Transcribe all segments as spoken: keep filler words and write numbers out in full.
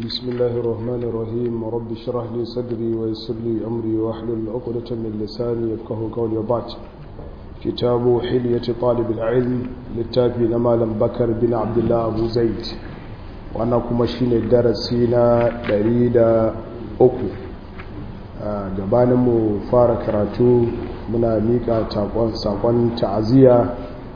بسم الله الرحمن الرحيم رب اشرح لي صدري ويسر لي أمري واحلل عقدة من لساني يفقه قولي وبعد كتاب حلية طالب العلم للتافي نمال بكر بن عبد الله أبو زيد وأنا كما شين الدرسينا دريد أكو gabaninmu fara karatu muna mika sakon ta'aziyya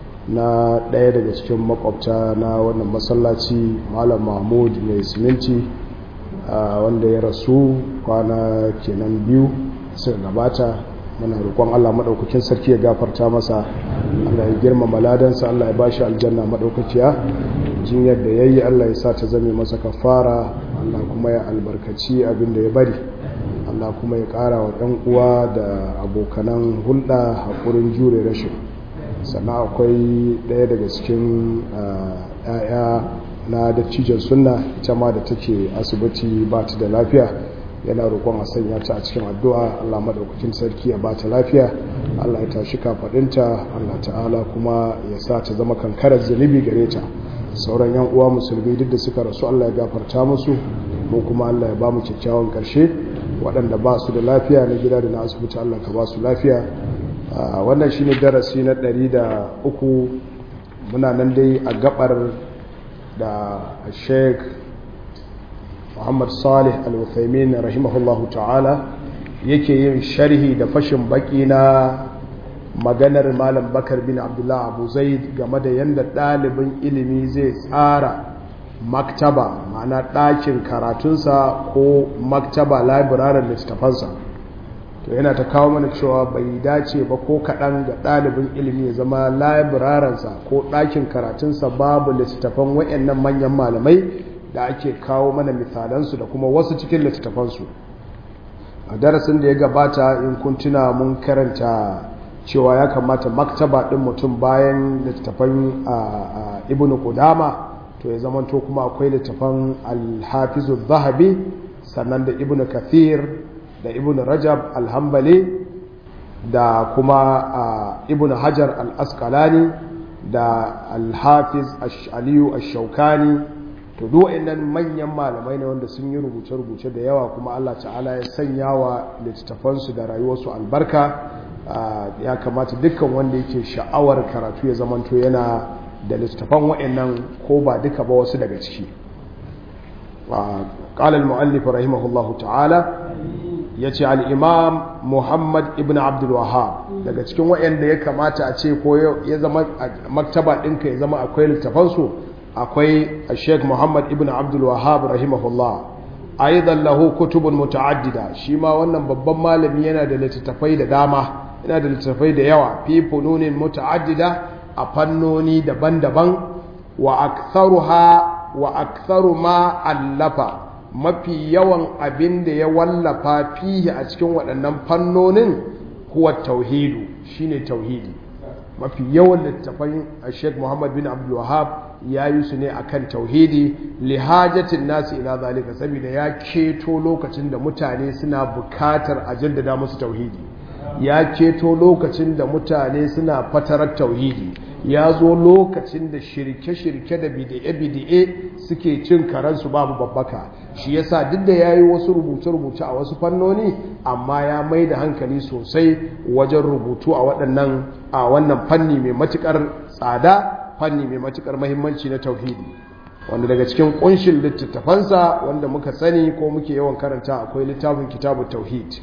na ɗaya daga cikin makwabta na wannan masallaci malam mahmud mai siminti wanda ya rasu kwana kenan biyu suka gabata. muna roƙon Allah maɗaukakin sarki ya gafarta masa, Allah ya girmama ladansa, Allah ya bashi aljanna maɗaukakiya. jinyar da yayi Allah ya sa ta zame masa kafara, Allah kuma ya albarkaci abin da ya bari, Allah kuma ya ƙara wa ɗan uwa da abokanan hulɗa haƙurin jure rashin. sannan akwai ɗaya daga cikin ‘ya'ya na dattijan sunna ita ma da take asibiti ba ta da lafiya, yana roƙon a sanya ta a cikin addu'a. Allah maɗaukakin sarki ya ba ta lafiya, Allah ya tashi kafaɗinta, Allah ta'ala kuma ya sa ta zama kankarar zunubi gare ta. sauran ‘yan uwa musulmi duk da suka rasu Allah ya gafarta musu, mu kuma Allah ya ba mu kyakkyawan ƙarshe. waɗanda ba su da lafiya na gida da na asibiti Allah ka ba su lafiya. wannan shi ne darasi na ɗari da uku. muna nan dai a gabar da Sheikh Muhammad Salih Al-Uthaymin rahimahullahu ta'ala yake yin sharhi da fashin baki na maganar Malam Bakar bin Abdullah Abu Zaid game da yadda ɗalibin ilimi zai tsara maktaba, ma'ana ɗakin karatunsa ko maktaba labirarin littattafansa. to yana ta kawo mana cewa bai dace ba ko kaɗan ga ɗalibin ilimi ya zama labirarinsa ko ɗakin karatunsa babu littattafan waɗannan manyan malamai da ake kawo mana misalansu da kuma wasu cikin littattafansu. a darasin da ya gabata in kun tuna mun karanta cewa ya kamata maktaba ɗin mutum bayan littattafan ibn Qudama to ya zamanto kuma akwai littattafan al-Hafizu Zahabi, sannan da ibn Kathir da ibn Rajab al-Hanbali da kuma ibn Hajar al-Asqalani da al-Hafiz Aliyu ash-Shawkani. to duk waɗannan manyan malamai ne wanda sun yi rubuce-rubuce da yawa, kuma Allah ta'ala ya sanya wa littattafansu da rayuwarsu albarka. ya kamata dukkan wanda yake sha'awar karatu ya zamanto yana da littattafan waɗannan, ko ba duka ba wasu daga ciki. قال المؤلف رحمه الله تعالى yace al-imam Muhammad ibn Abdul Wahhab, daga cikin waɗanda ya kamata a ce ko ya zama maktaba ɗinka ya zama akwai littafansu, akwai Sheikh Muhammad ibn Abdul Wahhab rahimahullah. aidan lahu kutubun muta'addida, shi ma wannan babban malami yana da littattafai da dama, yana da littattafai da yawa fi fununin muta'addida, a fannoni daban-daban. wa aktharuha wa aktharu ma allafa, mafi yawan abin da ya wallafa fihi a cikin waɗannan fannonin huwa tauhidu, shine tauhidi. mafi yawan littafin Sheikh Muhammad bin Abdul Wahhab ya yi su ne akan tauhidi, li hajatin nasi ila zalika, saboda ya keto lokacin da mutane suna bukatar a jaddada musu tauhidi, ya keto lokacin da mutane suna fatarar tauhidi, ya zo lokacin da shirke-shirke da bidi'e-bidi'e suke cin karansu babu babbaka. shi yasa duk da ya yi wasu rubuce-rubuce a wasu fannoni, amma ya mai da hankali sosai wajen rubutu a waɗannan a wannan fanni mai matuƙar tsada, fanni mai matuƙar mahimmanci na tauhidi, wanda daga cikin ƙunshin littattafansa wanda muka sani ko muke yawan karanta akwai littafin kitabu tauhid.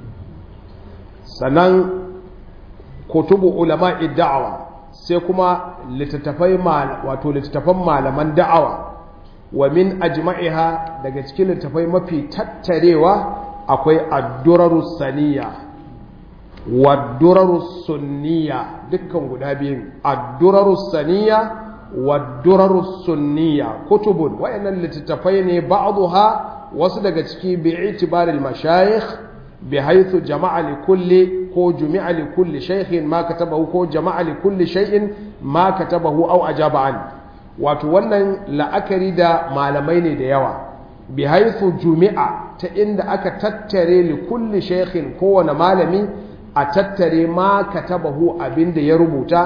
sannan kutubu ulama'i da'awa, sai kuma littattafai wato littattafan malaman da'awa. wa min ajma'iha, daga cikin littattafai mafi tattarewa akwai ad-durarus saniya wa ad-durarus sunniya, dukkan guda biyun ad-durarus saniya wa ad-durarus sunniya kutubun, wayannan littattafai ne ba'dha wasu daga ciki bi'itibaril mashayikh bihaythu jama'a li kulli ko jumi'a li kulli shaykhin ma katabahu ko jama'a li kulli shay'in ma katabahu aw ajaba an. wato wannan la'akari da malamai ne da yawa, bihaythu jumi'a, ta inda aka tattare li kulli shaykhin kowane malami a tattare ma katabahu abinda ya rubuta,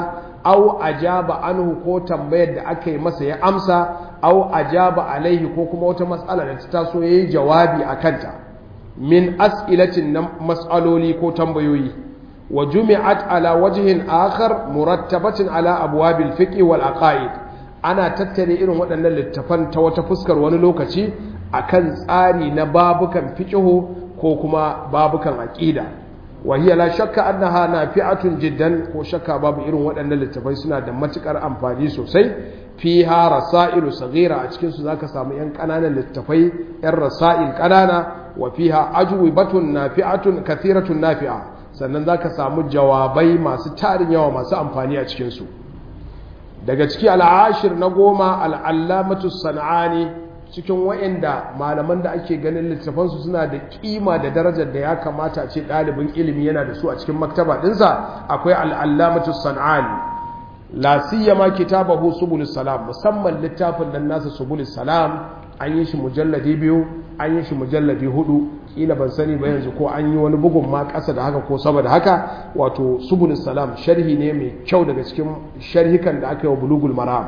au ajaba anhu ko tambayar da aka yi masa ya amsa au ajaba alaihi ko kuma wata matsala da ta taso yayi jawabi akanta min as'ilatin na mas'aloli ko tambayoyi wa jumi'at ala wajhin akhar murattabatin ala abwabil fiqh wal aqaid ana tattare irin waɗannan littafan ta wata fuskar wani lokaci akan tsari na babukan fiqh ko kuma babukan aqida wa hiya la shakka annaha nafi'atun jiddan ko shakka babu irin waɗannan littafai suna da matukar amfani sosai fiha rasailu saghira a cikin su zaka samu yan kananan littafai yan rasail kanana wa fiha ajwibatun nafi'atun kathiratun nafi'a sannan zaka samu jawabai masu tarin yawa masu amfani a cikin su daga ciki al'ashir na goma al'allamatu sana'ani cikin wa'inda malaman da ake ganin littafansu suna da kima da darajar da ya kamata a ce ɗalibin ilimi yana da su a cikin maktaba ɗinsa akwai al'allamatu sana'ani la siyama kitabahu subulus salam musamman littafin dan nasa subulus salam an yi shi mujalladi biyu an yi shi mujalladi hudu kila ban sani ba yanzu ko an yi wani bugun ma ƙasa da haka ko sama da haka wato subulus salam sharhi ne mai kyau daga cikin sharhikan da aka yi wa bulugul maram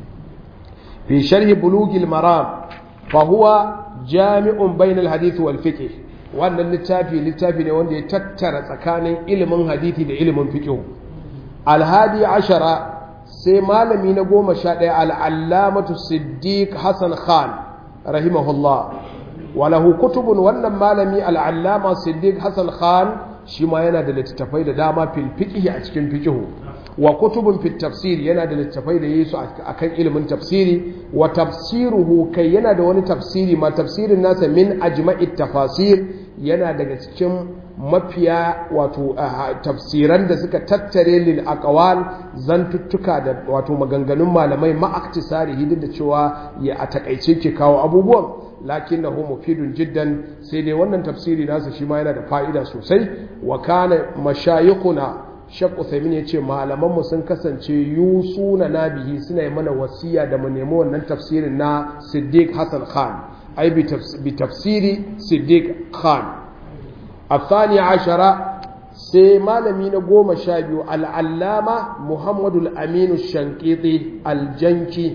fi sharhi bulugul maram fa huwa jami'un bainal hadith wal fiqh wannan littafi littafi ne wanda ya tattara tsakanin ilimin hadisi da ilimin fiqh alhadi ashara sai malami na goma sha ɗaya al'allamatu siddiq hassan khan rahimahullah walahu kutubun wannan malami al'allama siddiq hassan khan shi ma yana da littattafai da dama fil fiqh a cikin fiqh wa kutubun fit tafsiri yana da littattafai da yi su akan ilimin tafsiri wa tafsiruhu kai yana da wani tafsiri ma tafsirin nasa min ajma'it tafasir yana daga cikin mafiya wato tafsiran da suka tattare lil aqwal zantuttuka da wato maganganun malamai ma'aktisarihi duk da cewa ya a takaice ke kawo abubuwan lakinnahu mufidun jiddan sai dai wannan tafsiri nasa shi ma yana da fa'ida sosai wa kana mashayikhuna Sheikh Uthaymeen yace malaman mu sun kasance yusuna nabihi suna yi mana wasiya da mu nemi wannan tafsirin na Siddiq Hassan Khan ai bi tafsiri Siddiq Khan الثاني عشر سي مالمي نقوم شابيو العلامة محمد الأمين الشنقيطي الجنكي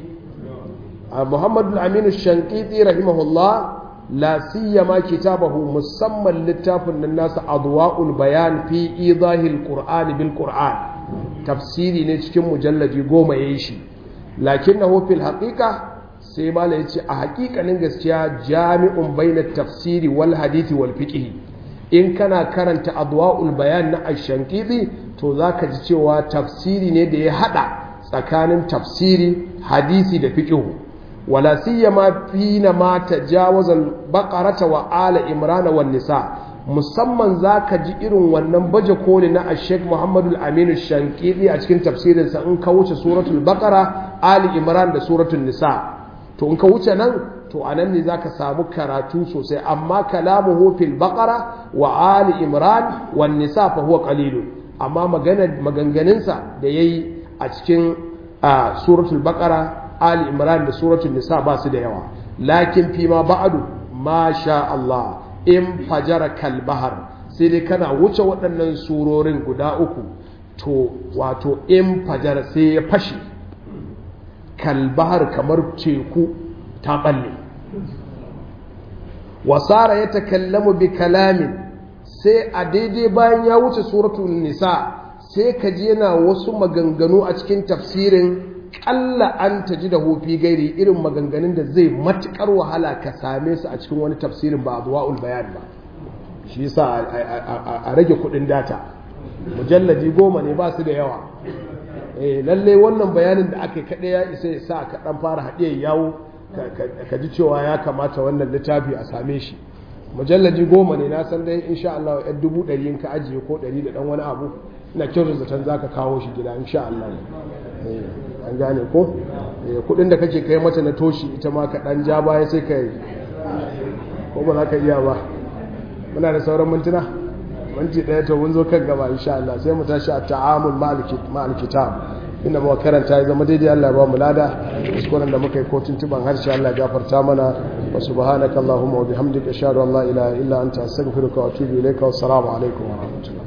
محمد الأمين الشنقيطي رحمه الله لا سيما كتابه مسمى للتاف الناس أضواء البيان في إيضاح القرآن بالقرآن تفسيري نتكي مجلد يقوم يعيشي لكنه في الحقيقة سي مالي حقيقة ننجسيا جامع بين التفسير والحديث والفقه in kana karanta adwa'ul bayan na ash-shankiti to zaka ji cewa tafsiri ne da ya hada tsakanin tafsiri hadisi da fiqh wala siyama fina ma tajawaza al-baqarata wa ala imran wan nisa musamman zaka ji irin wannan baje koli na ash-shaykh Muhammad al-Amin ash-shankiti a cikin tafsirin sa in ka wuce suratul baqara ali imran da suratul nisa to in ka wuce nan to anan ne zaka samu karatu sosai amma kalamuhu fil baqara wa ali imran wan nisa fa huwa qalil amma magana maganganun sa da yayi a cikin suratul baqara ali imran da suratul nisa ba su da yawa lakin fi ma ba'du ma sha Allah in fajara kal bahar sai dai kana wuce waɗannan surorin guda uku to wato in fajara sai ya fashi kal bahar kamar teku ta balle wasara ya takallamu bi kalamin sai a daidai bayan ya wuce suratul nisa sai ka je yana wasu maganganu a cikin tafsirin kalla an taji da hofi gairi irin maganganun da zai matukar wahala ka same su a cikin wani tafsirin ba adwa'ul bayan ba shi yasa a rage kudin data mujalladi goma ne ba su da yawa eh lalle wannan bayanin da aka kada ya isa ya sa ka dan fara hadiyar yawo ka ji cewa ya kamata wannan littafi a same shi mujallaji goma ne na san dai insha Allah yan dubu ɗari in ka ajiye ko ɗari da ɗan wani abu ina kyau zaton za ka kawo shi gida insha Allah an gane ko kuɗin da kake kai mata na toshi ita ma ka ɗan ja baya sai ka yi ko ba za ka iya ba muna da sauran mintuna minti ɗaya to mun zo kan gaba insha Allah sai mu tashi a ta'amul ma'al kitab inda muka karanta ya zama daidai Allah ya ba mu lada kuskuren da muka yi ko tuntuban harshe Allah ya gafarta mana wa subhanaka allahumma wa bihamdika ashhadu an la ilaha illa anta astaghfiruka wa atubu ilayka wa assalamu alaikum wa rahmatullah